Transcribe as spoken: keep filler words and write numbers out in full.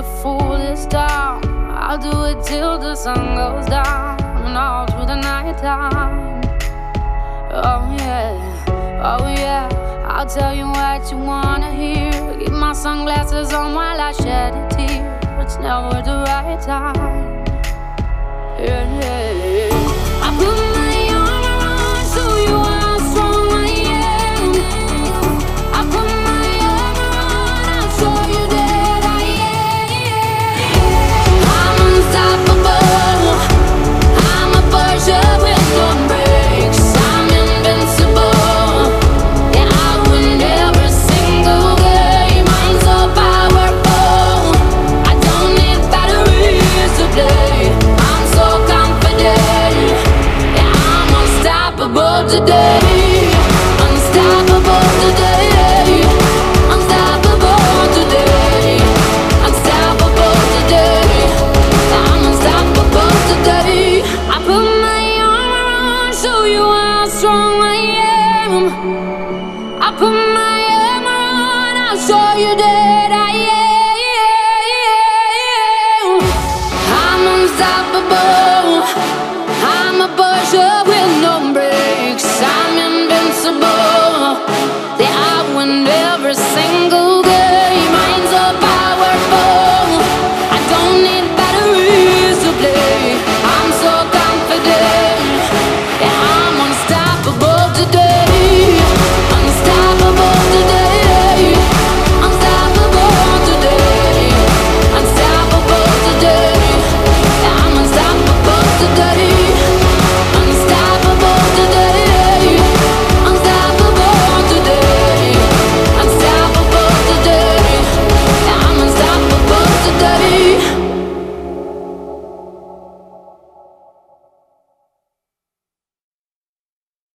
fool this town. I'll do it till the sun goes down and all through the night time. Oh yeah, oh yeah, I'll tell you what you wanna hear. Keep my sunglasses on while I shed a tear. It's never the right time. Yeah, yeah, yeah. I put my arm around so you how strong I am. I put my arm around, I'll show you that I am. I'm unstoppable. I'm a Porsche with no brakes. I'm invincible. Yeah, I win every single game. I'm so powerful. I don't need batteries to play. I'm so confident. Yeah, I'm unstoppable today.